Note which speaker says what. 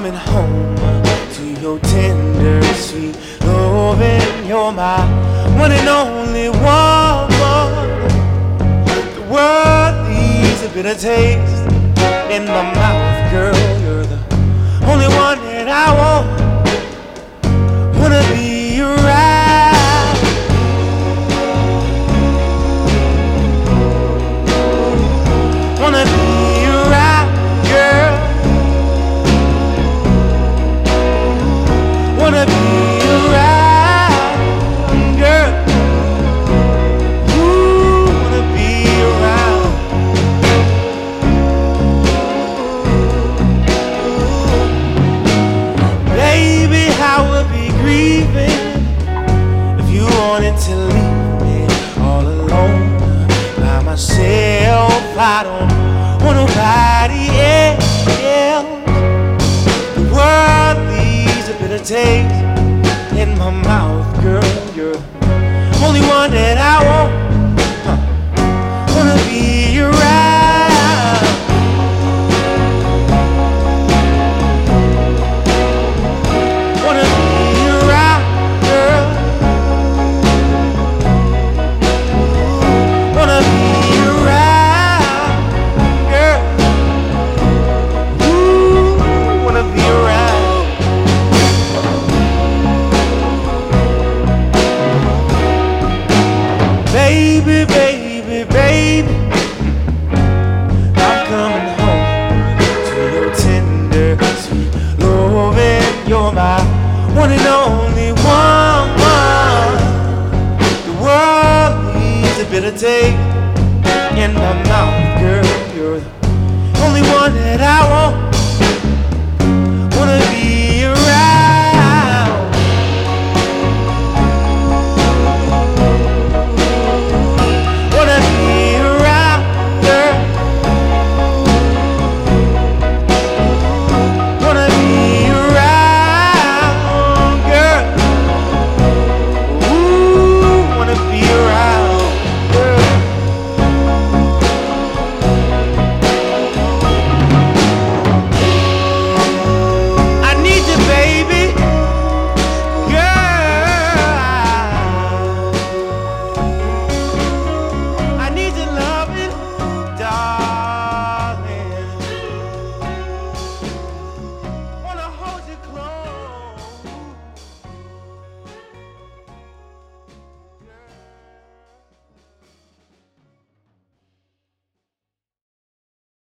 Speaker 1: coming home to your tender, sweet loving. You're my one and only woman. The world needs a bitter taste in my mouth, girl. You're the only one that I want. Wanna be around. Wanna be around, girl. Wanna be around, girl. Ooh, wanna be around. Baby, I would be grieving if you wanted to leave me all alone by myself. I don't want nobody else. The world leaves a bitter taste in my mouth, girl. You're the only one that I want. Wanna be around. Wanna be around, girl. Wanna be around, girl. Ooh, wanna be around. Baby, baby, baby, I'm coming home to your tender, sweet loving. You're my one and only woman. The world needs a bitter taste in my mouth, girl. You're the only one that I want.